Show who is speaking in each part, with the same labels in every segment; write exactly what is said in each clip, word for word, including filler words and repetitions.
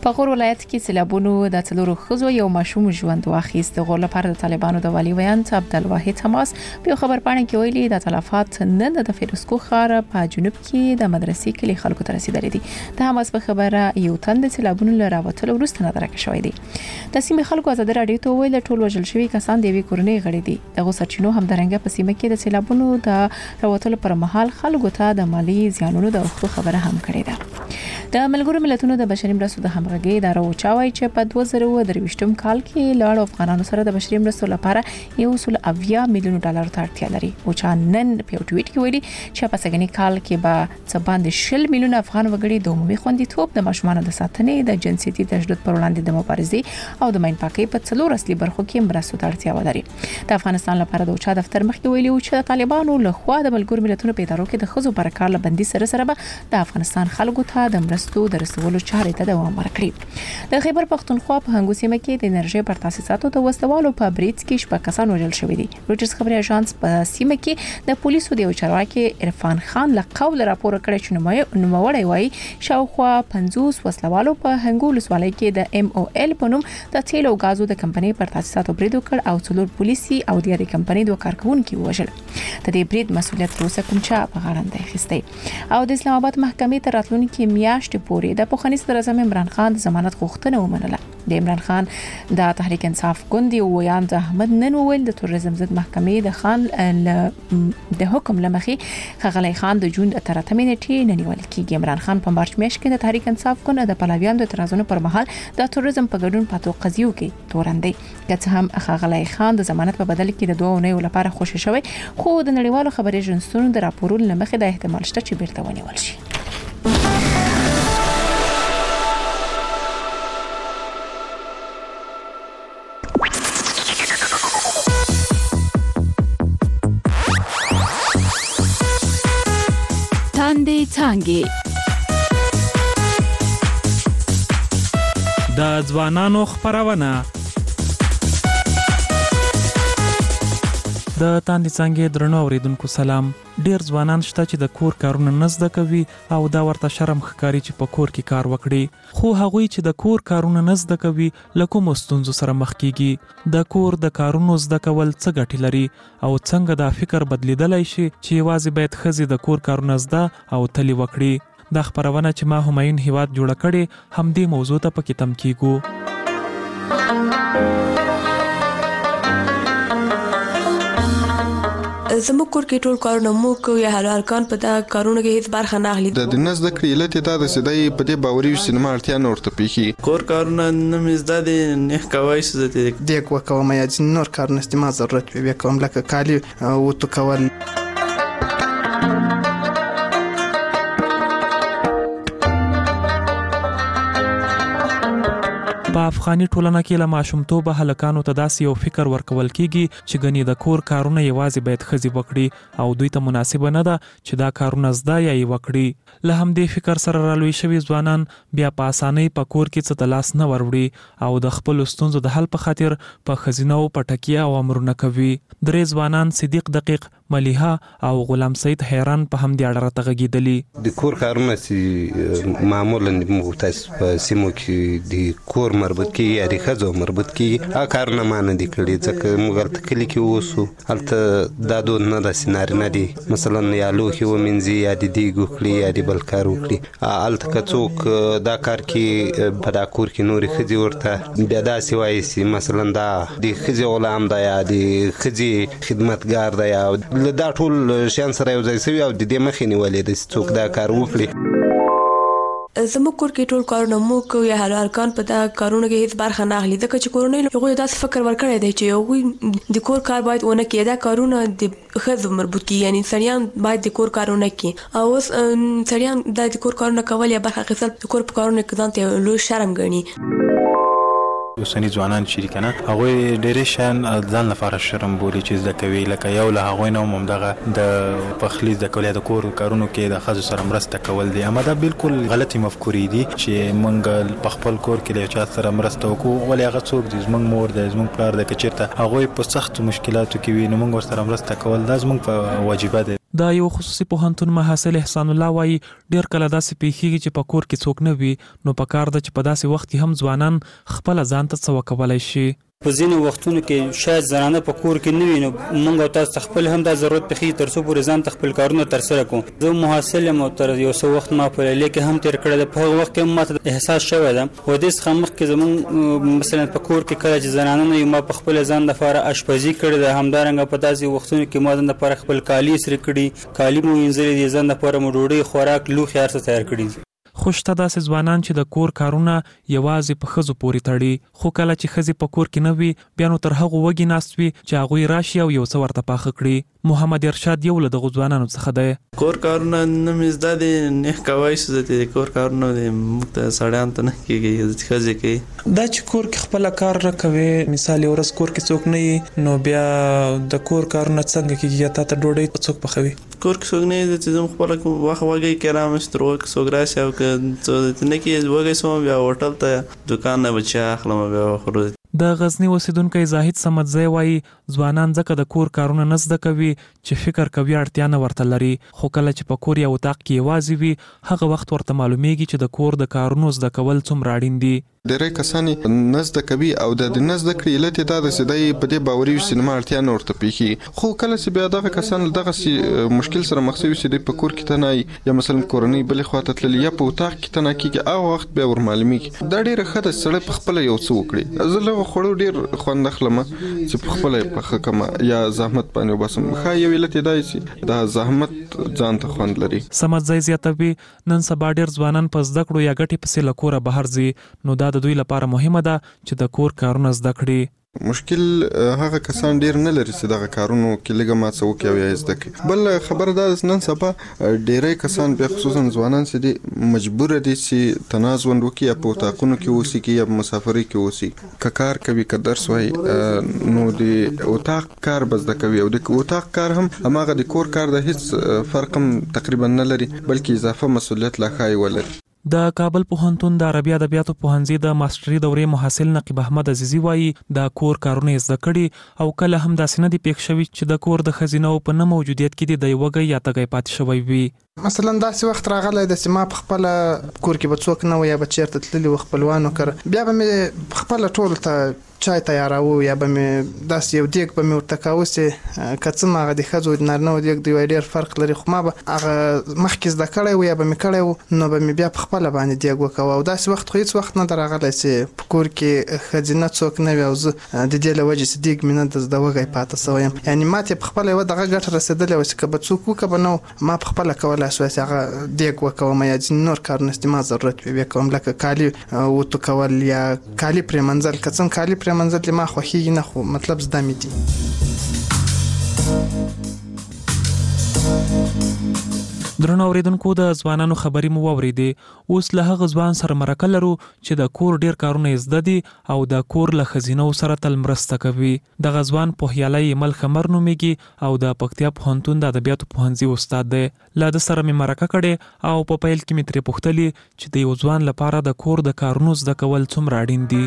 Speaker 1: په غور ولایت کې سیلابونو د څلورو ښځو یو ماشوم ژوند واخیست. غور لپاره د طالبانو د والي ویاند عبدالواحد حماس په خبر پاڼه کې ویلي د تلفات نن د فیروزکوه ښار په جنوب کې د مدرسې کلی خلکو ته رسیدلې دي. د حماس په خبره یو تن د سیلابونو له راوتلو وروسته نادرکه شوی دی. د سیمې خلکو ازادي راډیو ته ویل ټول وژل شوي کسان د یوې کورنۍ غړي دي. دغه سرچینو همدارنګه په سیمه کې د سیلابونو د راوتلو پر مهال خلکو ته د مالی زیانونو د اوښتو خبره هم کړې ده. د ملګرو ملتونو د بشري مرستو د همغږي اداره وچاوي چې په دوه زره او درویشتم کال کې لاړ افغانانو سره د بشري مرستو لپاره یو سل اویا میلیون ډالر ته اړتیا لري. او چې نن په ټویټ کې ویلي چې په سګنی کال کې به څه باندې شل میلیون افغان وګړي د عمومي خوندیتوب د ماشومانو د ساتنې د جنسيتي تشدد پر وړاندې د مبارزې او د ماین پاکۍ په څلور اصلي برخو کې مرستو ته اړتیا ولري. د افغانستان لپاره د اوچا دفتر مخکې ویلي چې د طالبانو له خوا د ملګرو ملتونو په ادارو کې د خزو پر کار لبندي سره سره به د افغانستان خلکو ته د مرستو د رسولو چارې ته دوام ورکړي. د خیبر پختونخوا په هنګو سیمه کې د انرژي پر تاسیساتو د وسوالو په بریټس کې شپږ کسان وژل شوي دي. رويټرز خبري اژانس په سیمه کې د پولیسو د چارواکي عرفان خان له قول راپور کړی چې نوموړی وایي شاوخوا پنځوس وسلوالو په هنګو لسوالۍ کې د ام او ال په نوم د تیل او غازو د کمپنۍ پر تاسیساتو برید وکړ او څلور پولیسي او د دې کمپنۍ دوه کارکونکو وژل. د دې برید مسؤلیت روسه کوم چا په غاړه دی اخیستی. او د اسلام آباد محکمې تر راتلونکي میاشتې پورې د پوخني صدر اعظم عمران خان د ضمانت غوښتنه ومنله. د عمران خان د تحریک انصاف ګوند ویاند احمد نن ویل د تروریزم ضد محکمې د خان د حکم لمخې خغلی خان د جون تر اتمې نیټې ننیول کیږي. عمران خان په مارچ میاشت کې د تحریک انصاف ګوند د پلاویانو د اعتراضونو پر مهال د تروریزم په ګډون پاتو قضیو کې تورندې که هم خغلی خان د ضمانت په بدل کې د دوه اونیو لپاره خوشی شوی خو د نړیوالو خبري اژانسونو د راپورونو لمخې د احتمال شته چې بیرته ونیول شي.
Speaker 2: تاندې څانګې
Speaker 3: د ځوانانو خپرونه. د تاندې څانګې درنو اوریدونکو سلام. ډیر ځوانان شته چې د کور کارونه نه زده کوي او دا ورته شرم ښکاري چې په کور کې کار وکړي. خو هغوی چې د کور کارونه نه زده کوي له کومو ستونزو سره مخ کیږي؟ د کور د کارونو زده کول څه ګټې لري او څنګه دا فکر بدلیدلی شي چې یوازې باید ښځې د کور کارونه زده او تلې وکړي؟ دا خپرونه چې ما همایون هیواد جوړه کړې همدې موضوع ته پکې تم کیږو.
Speaker 4: زموږ کور کې ټول کارونه مو کوي یا هر ارکان په دا کارونه کې هیڅ برخه نه اخلي.
Speaker 5: د دنس د کړیلته دا د سدای په دې باوري سینما اړتیا نه ورته پیخي.
Speaker 6: کور کارونه نه مزدا دي نه کوي څه دي
Speaker 7: د کو کوم یا نور کار نستما ضرورت وي کوم لکه کالی او تو کول.
Speaker 3: په افغاني ټولنه کې له ماشومتوبه هلکانو ته داسې یو فکر ورکول کیږي چې ګنې د کور کارونه یوازې باید ښځې وکړي او دوی ته مناسبه نه ده چې دا کارونه زده یا یې وکړي. له همدې فکر سره رالوی شوي ځوانان بیا په اسانۍ په کور کې څه ته لاس نه وروړي او د خپلو ستونزو د حل په خاطر په ښځینو په ټکیه او امرونه کوي. درې ځوانان صدیق دقیق، ملیحه او غلام سید حیران په همدې اړه راته غږېدلي.
Speaker 8: د کور کارونه چې معمولا موږ تاسو په سیمو کې د کور مربوط کیږي یا د ښځو مربوط کیږي هغه کارونه ما نه دي کړي ځکه موږ هلته کلي کې اوسو هلته دا دود نه داسې نارینه دي مثلا یا لوښي ومینځي یا د دیګ وکړي یا د بل کار وکړي. هلته که څوک دا کار کې په دا کور کې نورې ښځې ورته بیا داسې وایي چې مثلا دا د ښځې غلام ده یا د ښځې خدمتګار ده یا له دا ټول شیان سره یو ځای شوي او د دې مخې نیولې ده چې څوک دا کار وکړي.
Speaker 4: زموږ کور کې ټول کارونه مو کوي یا هر ارکان په دا کارونه کې هیڅ برخه نه اخلي ځکه چې کورونه هغوی داسې فکر ورکړی دی چې هغوی د کور کار باید ونه کړي. دا کارونه د ښځو مربوط کیږي یعنې سړیان باید د کور کارونه کړي او اوس سړیان دا د کور کارونه کول یا برخه اخیستل د کور په کارونه کې ځان ته لوی شرم ګڼي.
Speaker 9: اوسني ځوانان چې کنه هغه ډېرې شان ځان لپاره شرم بولي چې زده کوي لکه یو له هغه نه هم دغه د پخلی د کولای د کور کارونو کې د خځو سره مرسته کول دي. اما دا بالکل غلطي مفکورې دي چې مونږ په خپل کور کې له چا سره مرسته وکړو ولې هغه څوک دي زمونږ مور د زمونږ پلار د کچیرته هغه په سخت مشکلاتو کې وي نو مونږ ورسره مرسته کول دا زمونږ په واجبات دي.
Speaker 3: دا یو خصوصي پوهنتون محصل احسان الله وایي ډیر کله داسې پیښیږي چې په کور کې څوک نه وي نو په کار ده چې په داسې وخت کې هم ځوانان خپل ځان ته څه وکولای شي.
Speaker 2: په ځینو وختونو کې شاید زنانه په کور کې نه وي نو موږ او تاسو خپل هم دا ضرورت پېښي تر څو پورې ځان ته خپل کارونه ترسره کوو. زه محصل یم او تر یو څه وخت ما په لیلیه کې هم تېر کړی دی. په هغه وخت کې ماته احساس شوی ده و دې څخه مخکې زموږ مثلا په کور کې کله چې زنانه نه وي ما په خپل ځان دپاره اشپزي کړې ده. همدارنګه په داسې وختونو کې ما ځان دپاره خپل کالي استري کړي، کالي مو وینځلي دي، ځان دپاره مو ډوډۍ خوراک لوښي هر څه تیار کړي دي.
Speaker 3: خو شته داسې ځوانان چې د کور کارونه یوازې په ښځو پورې تړي خو کله چې ښځې په کور کې نه وي بیا نو تر هغو وږي ناست وي چې هغوی راشي او یو څه ورته پاخه کړي. محمد ارشاد یو له دغو ځوانانو څخه دی.
Speaker 6: کور کارونه نه مې زده دي، نه کوای شو زه د کور کارونه موږ ته سړیانو ته نه کېږي، ښځې کوي.
Speaker 10: دا چې کور کې خپله کار نه کوې، مثال یو ورځ کور کې څوک نه وي نو بیا د کور کارونه څنګه کېږي؟ یا تا ته ډوډۍ څوک پخوي؟
Speaker 6: کور کې څوک نه وي چې زه خپله وخت وږی کې رامشي تر هغو کې څوک راشي او که څه نه کېږي وږی شوم بیا هوټل ته دوکان نه به چای اخلم بیا خورو.
Speaker 3: د غزنی اوسیدونکی زاهد صمدزی وایي ځوانان ځکه د کور کارونه نه زده کوي چې فکر کوي اړتیا نه ورته لري، خو کله چې په کور یا اتاق کې یوازې وي هغه وخت ورته معلومیږي چې د کور د کارونو زده کول څومره اړین دي.
Speaker 5: ډېری کسان نه زده کوي او د دې نه زده کړې علت یې دا ده چې دی په دې باوري وي چې زما اړتیا نه ورته پېښېږي. خو کله چې بیا دغه کسان له دغسې مشکل سره مخ شوي چې دی په کور کې تنه یا مثلا کورنۍ بلې خوا ته تللي یا په اتاق کې تنه کېږي هغه وخت بیا ور معلومېږي. دا ډېره ښه ده چې سړی په خپله یو څه وکړي. زه له خوړو ډېر خوند اخلم چې په خپله یې پخه کړم یا زحمت باندې وباسم. ښه یو علت یې دا چې دا زحمت ځان ته خوند لري.
Speaker 3: صمدزی زیاتوي نن سبا ډېر ځوانان په زده کړو یا ګټې پسې له کوره بهر ځي نو دا د دوی لپاره مهمه ده چې د کور کارونه زده کړي.
Speaker 5: مشکل هغه کسان ډیر نه لري چې دغه کارونو کې لږه ما څه وکړي او یا زده کړي. بل خبره دا نن سبا ډیری کسان بیا خصوصا ځوانان چې دي مجبور دي چې تناز ژوند وکړي یا په اتاقونو کې اوسي یا په مسافرۍ کې اوسي. که کار کوي که درس وایي نو د اتاق کار به زده کوي او د اتاق کار هم هماغه د کور کار د هیڅ فرق هم تقریبا نه لري بلکې اضافه مسؤلیت لا ښایي ولري.
Speaker 3: د کابل پوهنتون د عربي ادبیاتو پوهنځي د ماستري دورې محصل نقیب احمد عزیزي وایي د کور کارونه زده کړي او کله هم داسې نه دي پېښ شوي چې د کور د ښځینو په نه موجودیت کې د وږی یا تږی پاتې شوی وي.
Speaker 7: مثلا داسې وخت راغلی ده چې ما په خپله کور کې به څوک نه و یا به چېرته تللي و خپلوانو کره بیا به مې خپله ټولو ته چای تیاراوه یا به مې داسې یو دیګ به مې ورته کاوه چې که څه هغه د ښځو د نارینهو دیګ دی وایي ډېر فرق لري خو ما به هغه مخکې زده کړی و یا به مې کړی و نو به مې بیا په خپله باندې دیګ وکوه. او داسې وخت خو هېڅ وخت نه ده راغلی چې په کور کې ښځینه څوک نه وي او زه د دې له وجې چې دیګ مې نه ده زده وږی پاته سوی یم. یعنې ما ته یې په خپله یوه دغه ګټه رسېدلې وه چې که به څوک وکړه به نه و ما په خپله کولی شوی چې هغه دیګ وکوم یا ځینې نور کارونه چې ما ضرورت وي ویې کوم لکه کالي وتو کول یا کالي پرېمنځل. که څه هم کالي پرېمنځل دې ما خوښېږي نه خو مطلب زده مې دي.
Speaker 3: درنو اوریدونکو د ځوانانو خبرې مو واورېدې. اوس له هغه ځوان سره مرکه لرو چې د کور ډیر کارونه یې زده دي او د کور له ښځینو سره تل مرسته کوي. دغه ځوان پوهیالی ایمل خمر نومیږي او د پکتیا پوهنتون د ادبیاتو پوهنځي استاد دی. له ده سره مې مرکه کړې او په پیل کې مې ترې پوښتلي چې د یو ځوان لپاره د کور د کارونو زده کول څومره اړین دي.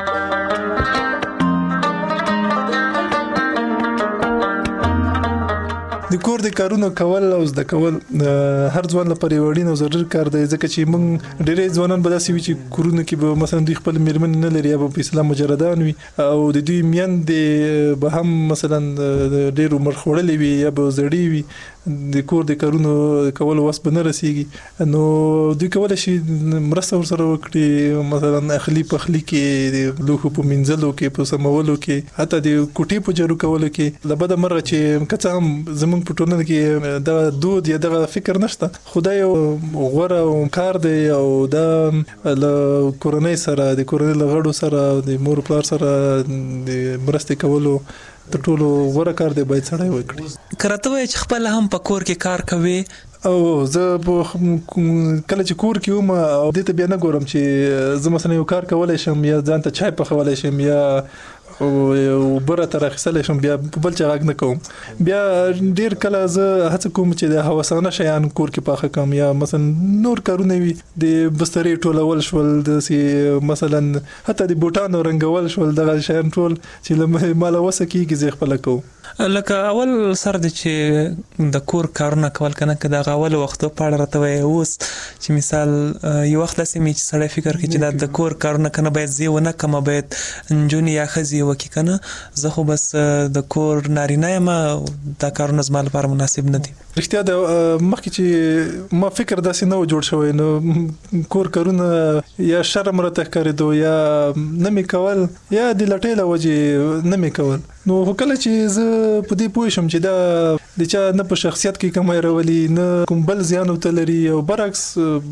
Speaker 11: د کور د کارونو کول او زده کول هر ځوان لپاره یو اړین او ضروري کار دی ځکه چې موږ ډېری ځوانان به داسې وي چې کورونه کې به مثلا دوی خپل میرمن نه لري یا به په اسلام مجردان وي او د دوی میندې به هم مثلا ډېر عمر خوړلې وي یا به زړې وي د کور د کارونو کولو وس به نه رسیږي نو دوی کولی شي مرسته ورسره وکړي مثلا اخلي پخلي کې د لوښو په مینځلو کې په سمولو کې حتی د کوټې په جارو کولو کې له بده مرغه چې که څه هم زموږ په ټولنه کې دا دود یا دغه فکر نشته خو دا یو غوره کار دی او دا له کورنۍ سره د کورنۍ له غړو سره د مور پلار سره د مرستې کولو تر ټولو غوره کار دی باید سړی وکړي.
Speaker 10: که راته وایې چې خپله هم په کور کې کار کوې
Speaker 11: او زه کله چې کور کې وم او دې ته بیا نه ګورم چې زه مثلا یو کار کولی شم یا ځان ته چای پخولی شم یا او بره تر اخیستل شم بیا بل چا غږ نه کوم. بیا ډیر کله زه هڅه کوم چې د هوسانه شیان کور کې پاخه کوم یا مثلا نور کارونه وي د بسترې ټولول شول د سی مثلا حتی د بوټانو رنګول شول دغه شیان ټول چې مال وسه کیږي زه خپل کوم.
Speaker 10: لکه اول سر د چې د کور کارونه کول کنه که د اول وختو پاړه راته وای اوس چې مثال یو وخت لسه می چې سړی فکر کوي چې د کور کارونه کنه باید زی ونه کم باید انجونی یا خزي وکي کنه زه خو بس د کور نارینه ما د کارونه زما لپاره مناسب نه دي.
Speaker 11: رښتیا د مخکې چې ما فکر داسې نه و جوړ شوی نو کور کارونه یا شرم راته ښکارېدو یا نه می کول یا د لټۍ له وجې نه می کول. نو کله چې زه په دې پوه شم چې دا د چا نه په شخصیت کې کومه راولي نه کوم بل زیان وته لري او برعکس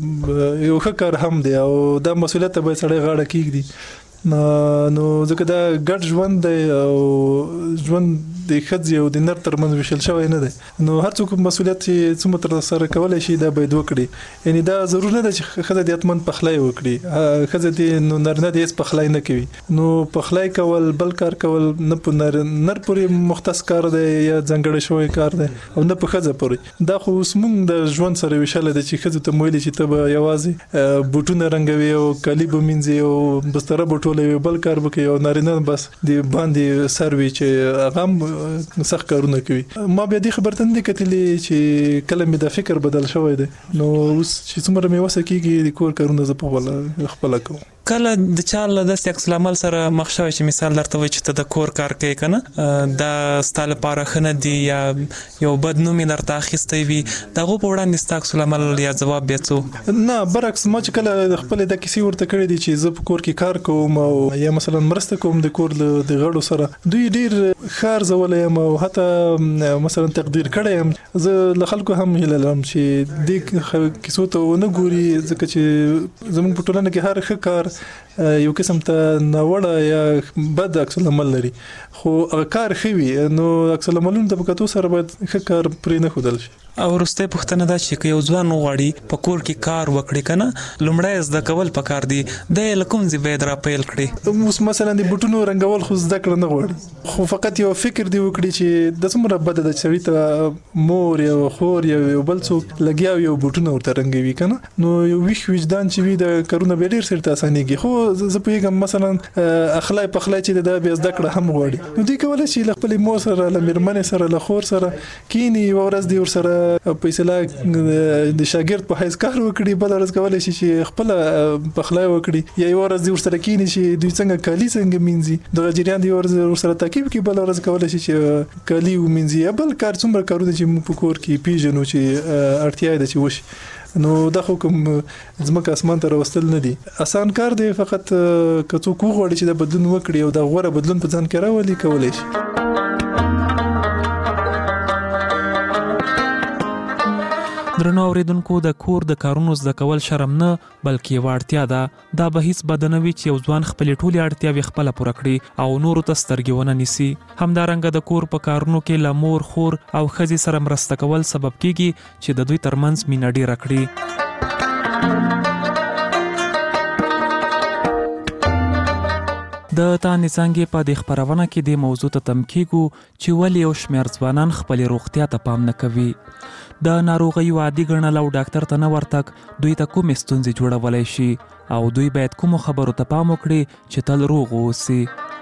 Speaker 11: یو ښه کار هم دی او دا مسؤلیت به سړی غاړه کېږدي نو ځکه دا ګډ ژوند دی او ژوند د ښځې او د نر ترمنځ ویشل شوی نه دی نو هر څوک مسؤلیت چې څومره ترسره کولی شي دا باید وکړي. یعنې دا ضرور نه ده چې ښځه دې حتماً پخلی وکړي. ښځه دې نو نارینه دې هېڅ پخلی نه کوي نو پخلی کول بل کار کول نه په نر نر پورې مختص کار دی یا ځانګړی شوی کار دی او نه په ښځه پورې. دا خو اوس موږ د ژوند سره ویشلی دی چې ښځو ته مو ویلي چې ته به یوازې بوټونه رنګوي او کالي به مینځي او بستره به ټولوي بل کار به کوي او نارینه بس د باندې سر وي چې هغه هم سخت کارونه کوي. ما بیا دې خبرته نه کتلې چې کله مې د فکر بدل شوی دی نو اوس چې څومره مې وسه کېږي د کور کارونه زه په خپله کوم.
Speaker 10: کله د چا له داسې عکس العمل سره مخ شوی چې مثال درته وایي چې ته د کور کار کوي که نه دا ستا لپاره ښه نه دي یا یو بد نوم یې درته اخیستی وي د هغو په وړاندې ستا عکس العمل یا ځواب بیا څه؟
Speaker 11: نه برعکس ما چې کله د خپلې دا کیسې ورته کړې دي چې زه په کور کې کار کوم او یا مثلا مرسته کوم د کور د غړو سره دوی ډیر ښه ارزولی یم او حتی مثلا تقدیر کړی یم. زه له خلکو هم هیله لرم چې دې کیسو ته ونه ګوري ځکه چې زموږ په ټولنه کې هر ښه کار یو قسم ته ناوړه یا بد عکس العمل لري خو هغه کار ښه وي نو عکس العملونو ته په کتو سره باید ښه کار پرې نه ښودل شي.
Speaker 10: او وروستۍ پوښتنه دا چې که یو ځوان وغواړي په کور کې کار وکړي که نه لومړی زده کول پکار دي دی له کوم ځای باید را پیل کړي؟
Speaker 11: اوس مثلا د بوټونو رنګول خو زده کړه نه غواړي خو فقط یو فکر دی وکړي چې د څومره بده ده چې سړي ته مور یا خور یا یو بل څوک لګیا وي او بوټونه ورته رنګوي که نه نو یو ویښ وجدان چې وي د کارونه به ډېر سرته اسانېږي. خو زه پوهېږم مثلا اخلی پخلی چې دا بیا زده کړه هم غواړي نو دوی کولی شي له خپلې مور سره له مېرمنې سره له خور سره کینی یوه ورځ دی ورسره په اصطلاح د شاګرد په حیث کار وکړي بله ورځ کولی شي چې خپله پخلی وکړي یا یوه ورځ دی ورسره کینی چې دوی څنګه کالي څنګه مینځي دغه جریان دی یوه ورځ ورسره تعقیب کړي بله ورځ کولی شي چې کالي ومینځي یا بل کار څومره کارونه چې موږ په کور کې پیژنو چې اړتیا ده چې وشي نو دا خو کوم ځمکه اسمان ته راوستل نه دي اسان کار دی فقط که څوک وغواړي چې دا بدلون وکړي او دا غوره بدلون په ځان کې راولي کولی شي.
Speaker 3: درنو اوریدونکو د کور د کارونو زده کول شرم نه بلکې یوه اړتیا ده. دا به هیڅ بده نه وي چې یو ځوان خپلې ټولې اړتیاوې خپله پوره کړي او نورو ته سترګې ونه نیسي. همدارنګه د کور په کارونو کې له مور خور او ښځې سره مرسته کول سبب کیږي چې د دوی ترمنځ مینه ډیره کړي. د تانې څانګې په دې خپرونه کې د موضوع ته تم کیږو چې ولې یو شمېر ځوانان خپلې روغتیا ته پام نه کوي. د ناروغیو عادي ګڼل او ډاکټر ته نه ورتګ دوی ته کومې ستونزې جوړولی شي او دوی باید کومو خبرو ته پام وکړي چې تل روغ واوسي.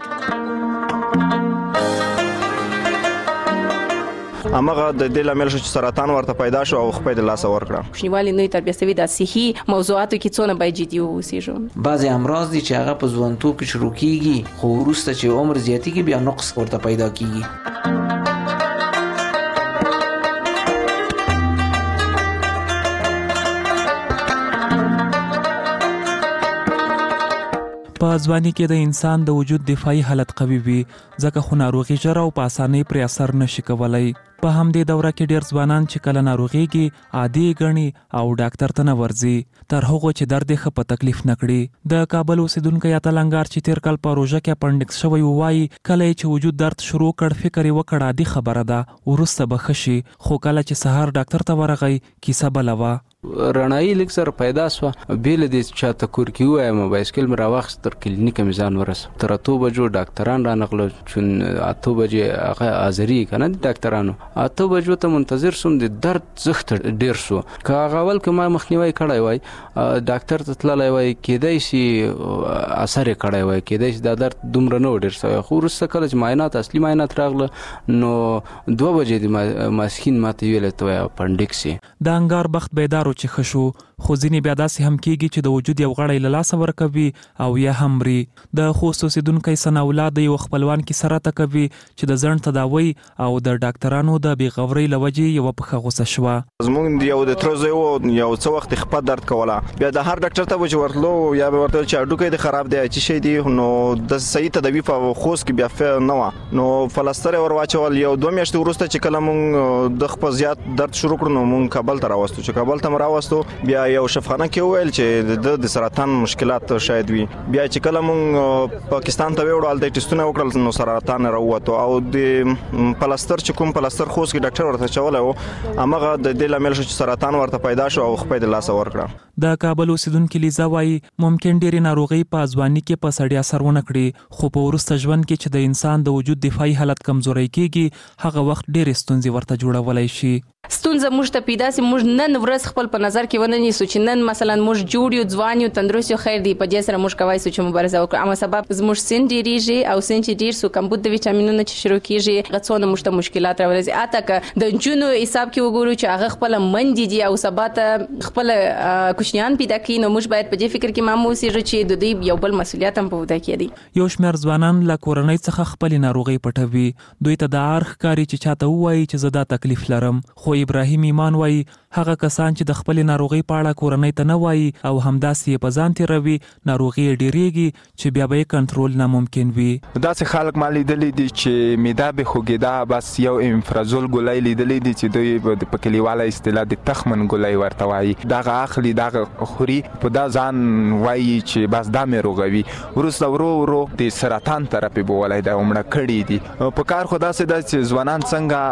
Speaker 12: همغه د دې لامل شو چې سرطان ورته پیدا شو او خپل د لاسه ورکړه.
Speaker 13: شنیوالي نوې تربیه سوي د صحي موضوعاتو کې څونه باید جدي واوسېږو.
Speaker 14: بعضې امراض دي چې هغه په ځوانتوب کې شروع کیږي خو وروسته چې عمر زیاتېږي بیا نقص ورته پیدا کیږي.
Speaker 3: په ځواني کې د انسان د وجود دفاعي حالت قوي وي ځکه خو ناروغي ژر او په اسانۍ پرې اثر نشي کولی. په همدې دوره کې ډیر ځوانان چې کله ناروغيږي عادي ګڼي او ډاکټر ته نه ورځي تر هغه چې درد یې په تکلیف نکړي. د کابل اوسیدونکو یا تلنګار چې تیر کال په روژه کې اپنډکس شوی وایي کله چې وجود درد شروع کړ فکر یې وکړ عادي خبره ده ورسته به ښه شي، خو کله چې سهار ډاکټر ته ورغی کیسه بله وه.
Speaker 15: رڼایي لږ سره پیدا سوه، بې له دې چې چاته کور کې ووایم بایسکل مې راواخیست تر کلینیکه مې ځان ورسو. تر اتو بجو ډاکټران رانغله، چون اتو بجې هغه حاضري که نه د ډاکټرانو، اتو بجو ته منتظر سوم. د درد زښت ډېر سو. که هغه اول که ما مخنیوی کړی وای ډاکټر ته تللی وای کیدای شي اثر یې کړی وای، کیدای شي دا درد دومره نه و ډېر سوی. خو وروسته کله چې معاینات اصلي معاینات راغله نو دوه بجې د ماسپښین ماته ویلې ته وایي اپنډکس یې.
Speaker 3: د انګار بخت بیدار چې ښه شو، خو ځینې بیا داسې هم کېږي چې د وجود یو غړی له لاسه ورکوي او یا هم مري. د خوست اوسیدونکی ثناءالله د یو خپلوان کیسه راته کوي چې د ځنډ تداوی او د ډاکټرانو د بېغورۍ له وجې یوه پښه غوسه شوه.
Speaker 12: زموږ یو د تره زوی و، یو څه وخت خپه درد کوله، بیا د هر ډاکټر ته به چې ورتلو یا به ورته چې هډوکی د خراب دی چې شی دی، نو د صحیح تداوي په خوست کې بیا نه وه. نو فلسطر یې ور واچول. یو دوه میاشتې وروسته چې کله مونږ د خپل زیات درد شروع کړو نو مونږ کابل ته راوستو. چې کابل ته راوستو بیا یو شفاخانه کې وویل چې د سرطان مشکلات شاید وي. بیا چې کله مونږ پاکستان ته وړو هلته ټیسټونه وکړل نو سرطان راووتو. او د پلستر چې کوم پلستر خوست کې ډاکټر ورته چولی و هماغه د دې لامل شو چې سرطان ورته پیدا شو او خپې د لاسه ورکړه.
Speaker 3: د کابل اوسیدونکي لیزا وایي ممکن ډېرې ناروغۍ په ځواني کې په سړي اثر ونه کړي، خو په وروسته ژوند کې چې د انسان د وجود دفاعي حالت کمزوری کېږي هغه وخت ډېرې ستونزې ورته جوړولی شي.
Speaker 13: ستونزه موږ ته پیدا سي، موږ نن ورځ خپل په نظر کې ونه نیسو چې نن مثلا موږ جوړ یو ځوان یو تندرست یو خیر دی، په دې سره موږ کولی سو چې مبارزه وکړو. اما سبب زموږ سن ډېرېږي او سن چې ډېر سو کمبود د ویټامینونو چې شروع کېږي هغه څونه موږ ته مشکلات راولي. اته که د نجونو حساب کې وګورو چې هغه خپله مندې دي او سبا ته خپله کوچنیان پیدا کوي، نو موږ باید په دې فکر کې مام اوسېږو چې د دوی یو بل مسؤلیت هم په وده کې دی.
Speaker 3: یو شمېر ځوانان له کورنۍ څخه خپلې ناروغۍ پټوي، دوی ته دا اړ ښکاري چې چاته ووایي چې زه دا تکلیف لرم. خو ابراهیم ایمان وایي هغه کسان چې د خپلې ناروغۍ په اړه کورنۍ ته نه وایي او همداسې یې په ځان تېروي ناروغي یې ډېرېږي چې بیا به یې کنټرول ناممکن وي.
Speaker 16: داسې خلک ما لیدلی دي چې معده به خوږېده، بس یو امفرازول ګولۍ لیدلی دي چې دوی په کلیواله اصطلاح د تخمن ګولۍ ورته وایي، دغه اخلي دغه خوري، په دا ځان وایي چې بس دا مې روغوي. وروسته ورو ورو د سرطان طرف یې بولی دی او مړه کړي دي. په کار خو داسې ده چې ځوانان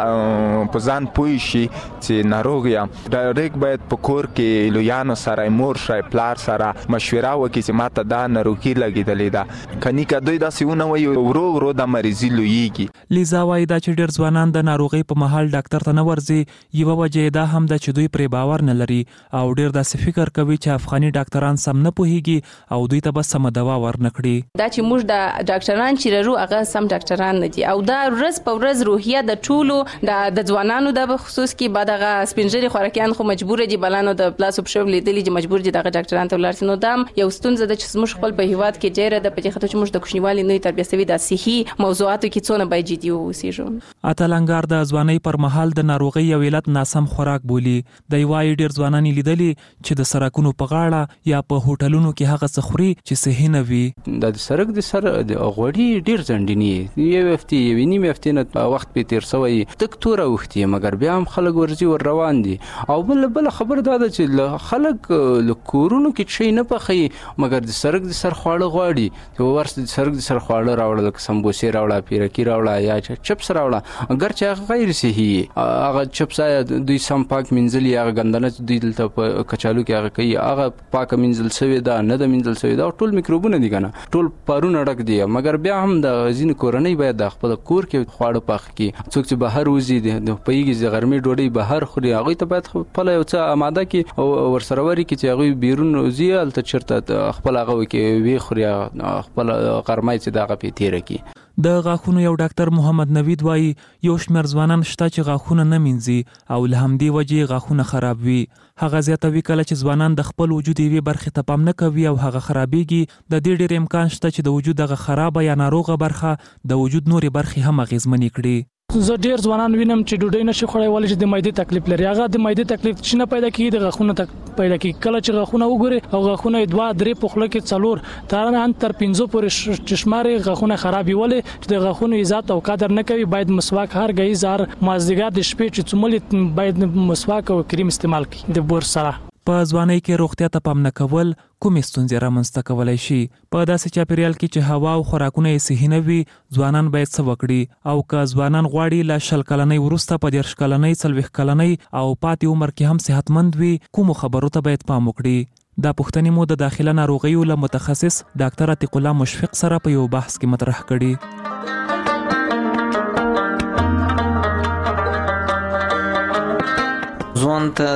Speaker 16: څنګه په ځان پوه شي چې ناروغ یم، ډایرکټ باید په کور کې لویانو سره مور شای پلار سره مشوره وکړي چې ماته دا ناروغي لګېدلې ده، کني که دوی داسې ونه وایي ورو ورو د مریضي لویږي.
Speaker 3: لیزا وایي دا چې ډېر ځوانان د ناروغۍ په مهال ډاکټر ته نه ورځي یوه وجه یې دا هم ده چې دوی پرې باور نه لري او ډېر داسې فکر کوي چې افغاني ډاکټران سم نه پوهیږي او دوی ته به سمه دوا ورنه کړي.
Speaker 13: دا چې موږ د ډاکټران چې لرو هغه سم ډاکټران نه دي او دا ورځ په ورځ روحیه د ټولو د ځوانانو د خصوص کې بعد هغه سپینځري خوراکیان خو مجبور دي بلانو د پلاسو په شوب لیدلي چې مجبور دي دغه ډاکټران ته ولاړ شي. نو دا یو ستونزه ده چې موږ خپل په هیواد کې ډېره ده، په دې خاطر چې موږ د کوچنیوالي نوې تربیه سوي د صحي موضوعاتو کې څونه باید جدي واوسېږو.
Speaker 3: اتلنګار د ځوانۍ پر مهال د ناروغۍ یو علت ناسم خوراک بولي. د وایي ډېر ځوانان لیدلي چې د سرکونو په غاړه یا په هوټلونو کې هغه څه خوري چې صحي نه وي.
Speaker 15: د سرک د سر د غوړي ډېر ځنډني یو هفتې یوې نیمې هفتې نه وخت پې تېر سوی تک توره اوښتي، مګر بیا هم خلک ورځي ور روان دي. او بل بل خبر دا ده چې خلک له کورونو کې شي نه پخوي مګر د سرک د سر خواړه غواړي. ورسته د سرک د سر خواړه راوړه لکه سمبوسې راوړه، پیرکي راوړه یا چپس راوړه، اگر چې هغه غیر صحي هغه چپس دوی سم پاک منځلي، هغه ګندنه دوی دلته په کچالو کې هغه کوي هغه پاکه منځل سوې ده نه د منځل سوې ده، ټول میکروبونه دي کنه، ټول پارونه ډک دي. مګر بیا هم د ځینې کورنۍ باید د خپل کور کې خواړه پاک کړي. څوک چې بهر وځي د پیږي د غرمې ډوډۍ بهر خوري هغوی ته باید خپل یو څه اماده کړي او ورسره وري کړي چې هغوی بیرون وځي هلته چېرته خپل هغه کې ویې خوري، خپل غرمه چې د هغه پې تېره کړي.
Speaker 3: د غاښونو یو ډاکټر محمد نوید وایي یو شمېر ځوانان شته چې غاښونه نه مینځي او له همدې وجې غاښونه خراب وي. هغه زیاتوي کله چې ځوانان د خپل وجود یوې برخې ته پام نه کوي او هغه خرابېږي، د دې ډېر امکان شته چې د وجود هغه خرابه یا ناروغه برخه د وجود نورې برخې هم اغېزمنې کړي.
Speaker 17: زه ډیر ځوانان وینم چې ډوډۍ نشي خوړای ولې چې د معدې تکلیف لري. هغه د معدې تکلیف چې نه پیدا کیږي د غاښونو تک پیدا کیږي. کله چې غاښونه وګوري او غاښونه دوه درې په خوله کې څلور تر نه تر پنځه پورې چشماري غاښونه خرابي ولې چې د غاښونو عزت او قدر نه کوي. باید مسواک هر غي زار مازدیګر د شپې چې څومره باید مسواک او کریم استعمال کړي د بور سره.
Speaker 3: په ځوانۍ کې روغتیا ته پام نه کول کومې ستونزې رامنځته کولی شي؟ په داسې چاپیریال کې چې هوا او خوراکونه یې صحي نه وي ځوانان باید څه وکړي؟ او که ځوانان غواړي له شل کلنۍ وروسته په دېرش کلنۍ څلوېښت کلنۍ او پاتې عمر کې هم صحتمند وي کومو خبرو ته باید پام وکړي؟ دا پوښتنې مو د داخله ناروغیو له متخصص ډاکټر عتیق الله مشفق سره په یو بحث کې مطرح کړي.
Speaker 14: ځوان ته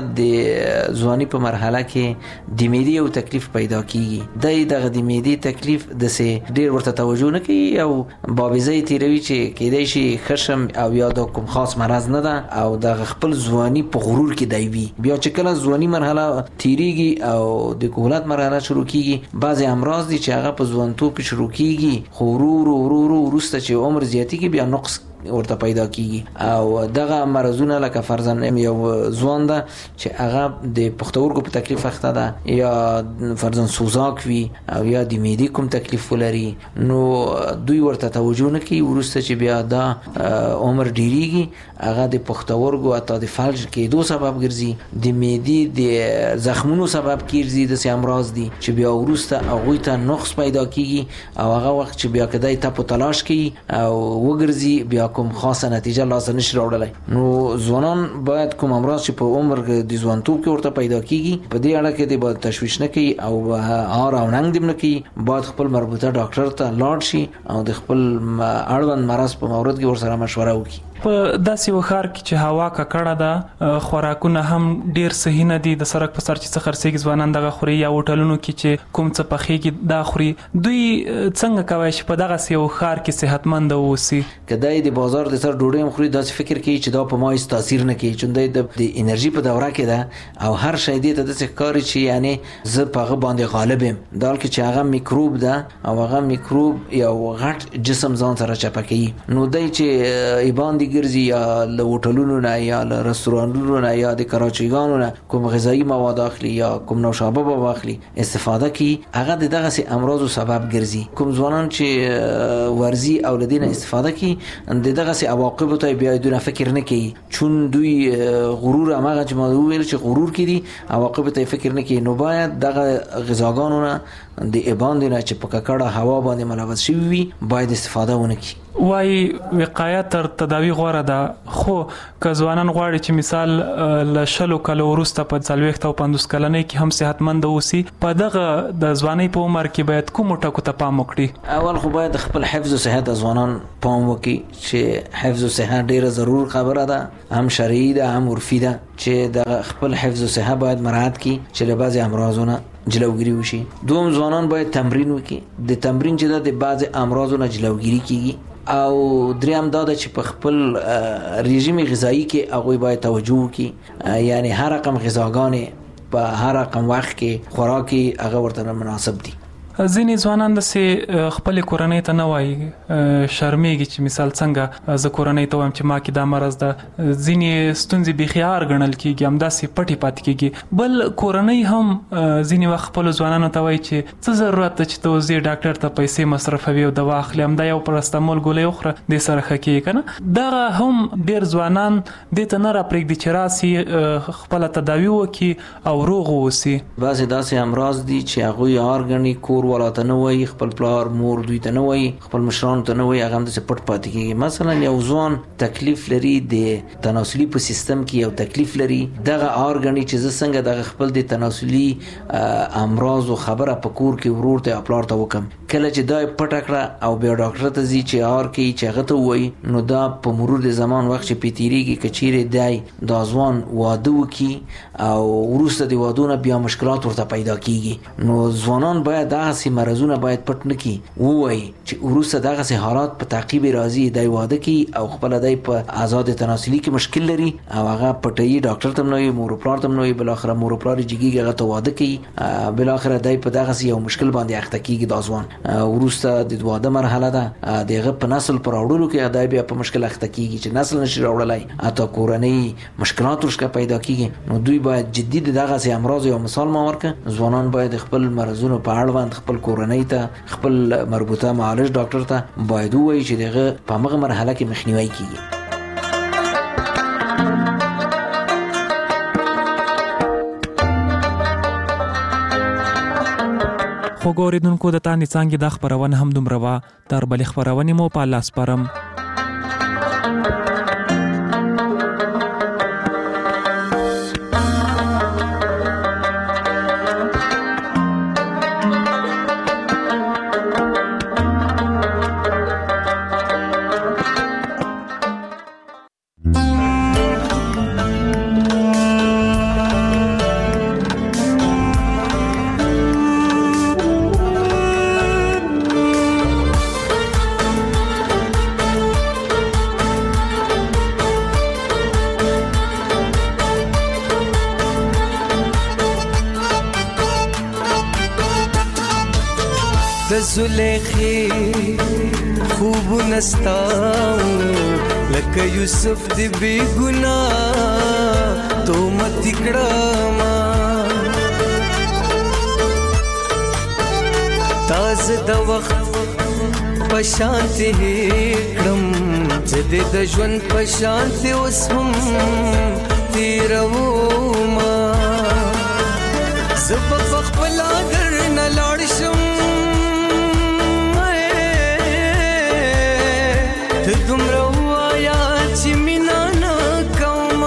Speaker 14: د ځواني په مرحله کې د معدې یو تکلیف پیدا کیږي. د دغه د معدې تکلیف د سه ډیر ورته توجه نه کوي او بابیزه تیروي چې کېدای شي خشم او یا د کوم خاص مرض نه ده او د خپل ځواني په غرور کې دی وي. بیا چې کله ځواني مرحله تیریږي او د کهولت مرحله شروع کیږي بعضی امراض دي چې هغه په ځوانتوب کې شروع کیږي خو ورو ورو وروسته چې عمر زیاتیږي بیا نقص ورته پیدا کیږي او دغه مرزونه لکه فرضاً یو ځوان ده چې هغه د پښتورګو په تکلیف اخته ده یا فرضاً سوزاک وي او یا د معدې کوم تکلیف ولري نو دوی ورته توجه نه کوي. وروسته چې بیا دا عمر ډیریږي هغه د پښتورګو حتی د فلج کېدو سبب ګرځي د معدې د زخمونو سبب کیږي. د سه امراض دي چې بیا وروسته هغه ته نقص پیدا کیږي او هغه وخت چې بیا کدی ته په تلاش کوي او وګرځي بیا کوم خاصه نتیجه لاسته نشي راوړلای. نو ځوانان باید کوم امراض چې په عمر د ځوانتوب کې ورته پیدا کیږي په دې اړه کې د باید تشویش نه کوي او هار او ننګ دې نه کوي. باید خپل مربوطه ډاکټر ته لاړ شي او د خپل اړوند مرض په مورد کې ورسره مشوره وکړي.
Speaker 3: په داسې وخار کې چې هوا ککړه ده خوراکونه هم ډیر صحیح نه دي د سرک په سر چې څه خرڅېږي ځوانان دغه خوري یا هوټلونو کې چې کوم څه پخېږي دا خوري. دوی څنګه کوي چې په دغه سیو خار کې صحتمند اوسي؟
Speaker 14: کدی د بازار د سر ډوډۍ هم خوري داسې فکر کوي چې دا په ما هیڅ تاثیر نه کوي چې د انرژي په دوره کې ده او هر شی دې ته داسې ښکاري چې یعنی زه په هغه باندې غالب یم دا چې هغه میکروب ده او هغه میکروب یو غټ جسم ځان سره چپه کوي. نو دی چې ایبان ګرځي یا له هوټلونو نه یا له رستورانونو نه یا د کراچیګانو نه کوم غذایی مواد اخلي یا کوم نوشابه به واخلي استفاده کوي هغه دغه سي امراضو سبب ګرځي. کوم ځوانان چې ورزي او لدینه استفاده کوي دغه سي عواقب ته بیا دونه فکر نه کوي چون دوی غرور هغه چې ما ویل چې غرور کړي عواقب ته فکر نه کوي. نو باید دغه غذاګانو نه د ایبان نه چې په ککړه هوا باندې ملوث شوی وي باید استفاده ونه کړي.
Speaker 3: وای وقایه تر تداوی غوره ده خو که ځوانان غواړي چې مثال له شلو کلو وروسته په څلوېښت او پنځوس کلنۍ کې هم صحتمند اوسي په دغه د ځوانۍ په عمر کې باید کومو ټکو ته پام وکړي؟
Speaker 14: اول خو باید خپل حفظ او صحت ځوانان پام وکړي چې حفظ او صحت ډیره ضرور خبره ده هم شرعي ده هم عرفي ده چې د خپل حفظ او صحت باید مراعات کړي چې له بعضي امراضونو جلوگیری وشي. دوم ځوانان باید تمرین وکړي د تمرین چې د بعضي امراضونو جلوگیری کیږي او دریم دا چې په خپل رژیم غذایی کې هغه باید توجه وکړي یعنی هر رقم غذاګانې په هر رقم وخت کې خوراکي هغه ورته مناسب دي.
Speaker 3: ځینې ځوانان داسې خپلې کورنۍ ته نه وایي شرمېږي چې مثال څنګه زه کورنۍ ته وایم چې ما کې دا مرض ده. ځینې ستونزې بیخي هار ګڼل کېږي همداسې پټې پاتې کېږي. بل کورنۍ هم ځینې وخت خپلو ځوانانو ته وایي چې څه ضرورت ده چې ته اوس ځې ډاکټر ته پیسې مصرفوي او دوا اخلي همدا یو پرستمول ګولۍ وخوره دې سره ښه کېږي که نه. دغه هم ډېر ځوانان دې ته نه راپرېږدي چې راسي خپله تداوي وکړي او روغ واوسي.
Speaker 14: بعضې داسې امراض دي چې هغوی هار ګڼي کور ولاته نه وایي خپل پلار مور دوی ته نه وایي خپل مشرانو ته نه وایي هغه هم داسې پټ پاتې کېږي. مثلا یو ځوان تکلیف لري د تناسلي په سیستم کې یو تکلیف لري دغه هار ګڼي چې زه څنګه دغه خپل د تناسلي امراضو خبره په کور کې ورور ته پلار ته وکم. کله چې دا پټ کړه او بیا ډاکټر ته ځي چې هار کوي چې هغه ته وایي نو دا په مرور د زمان وخت چې پیتیریږي که چیرې دی دا ځوان واده وکړي او وروسته د وادونه بیا مشکلات ورته پیدا کیږي. نو ځوانان باید دغه سي مرزونه باید پټ نکي، وایي چې وروسته دغه سي حالات په تعقیب راځي د واده کې او خپل دای په آزاد تناسلي کې مشکل لري او هغه پټي ډاکټر تم نوې مور پلار تم نوې بل اخر مور پلار جګیږي هغه ته واده کوي، بل اخر دای په دغه سي یو مشکل باندې اخته کیږي د ځوان. وروسته د واده مرحله ده دغه په نسل پر اورلو کې دای بیا په مشکل اخته کیږي چې نسل نشي راوړلای اته کورنۍ مشکلات ورشکه پیدا کیږي. نو دوی باید جدي دغه سي امراض یو مثال ما ورکه ځوانان باید خپل مرزونه په اړوند خپل کورنۍ ته خپل مربوطه معالج ډاکټر ته باید وایي چې دغه په هغه مرحله کې مخنیوي کیږي.
Speaker 3: خو ګوریدونکو د تانی څنګه د خبرونه هم دومره وا تر بل خبرونه مو په لاس پرم.
Speaker 18: زلیخی خوب نستاو لکه یوسف دی بی گناہ تو مت کړما تاز د وخت پشانت کړم زده د ژوند پشانت اوس هم تیرو ما زب خپل در نه لاړ شم دومره وایا چې مینا نه کومه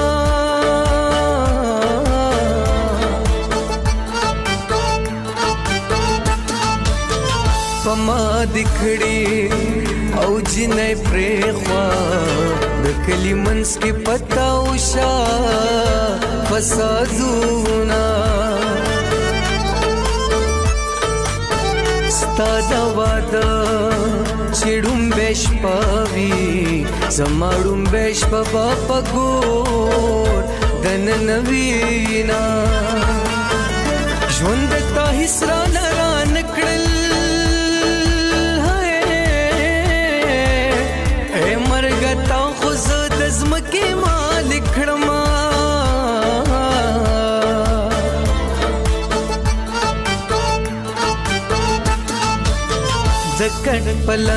Speaker 18: په ما د کړي او جنې پرېخوا د کلي منځ کې پتا وشا فسادونه ستا د واده چړم بش پاوی زماړم بش په پګور دن نوینا ژوند تا حسرا نرا نکړل اے مرګ تا خو زد زمکه مالک کړما زکړ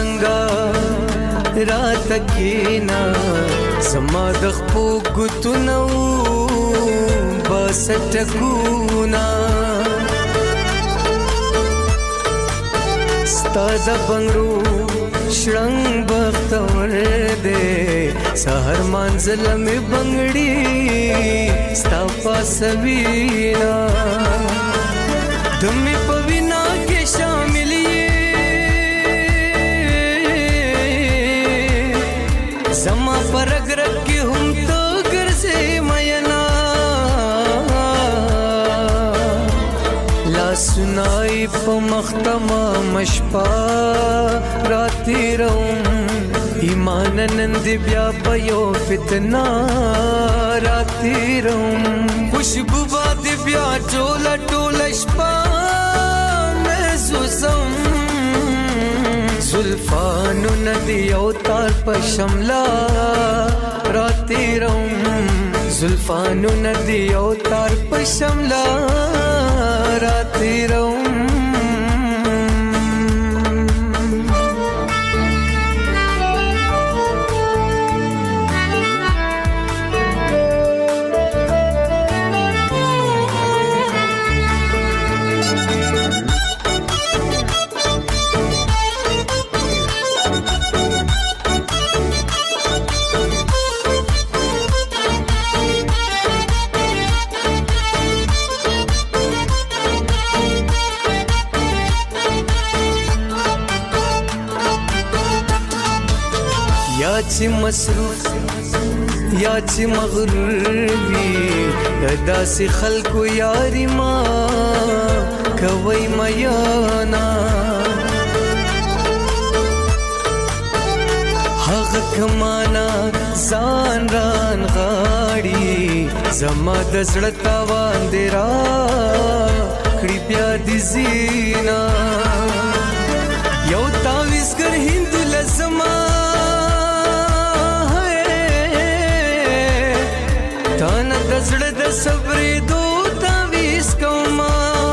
Speaker 18: پلنګا رات کینا سما د خپو ګتنو بس ټکونا ستاد بنگرو شړنګ بختور دے سحر منزل می بنگړي ستا پاسوینا دمه پوینا کې شامل زما پرګ رکه هم تو ګرځې مینا لا سنای په مختما مشپا راتی روم ایمان نند بیا پيو فتنا راتی روم خوشبو باد بیا ټولا ټولا شپا مزوسم زلفانو ندی او تار په شملا راتی روم زلفانو ندی او تار په شملا راتی روم چې مصروف یا چې مغرور وي داسې خلکو یاري ما کوي میانا هغه کمانا ځان ران غاړي زما د زړه تاوان دی را کړي بیا دي زینا یو تاویزګر هندو لزما تانا د زړه د صبرې دو تاویز کوما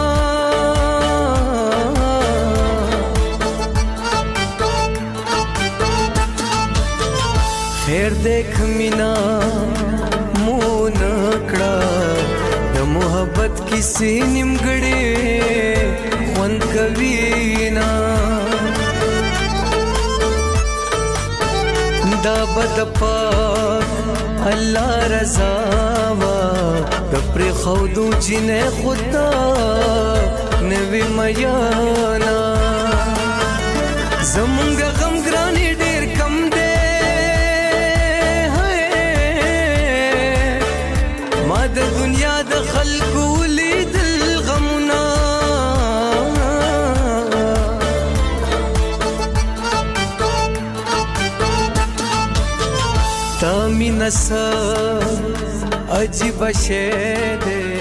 Speaker 18: خیر دیکھ مینا مو نکڑا د محبت کسی نیمګړې خوند کوي نا دا بد پاک الله رضا وا د پر خودو جنې خدا نوی میانا زمونږ غم ګرانی ډیر کم دی د دنیا د خلکو لیدل غمنا تا مینه سا عجیب شی دی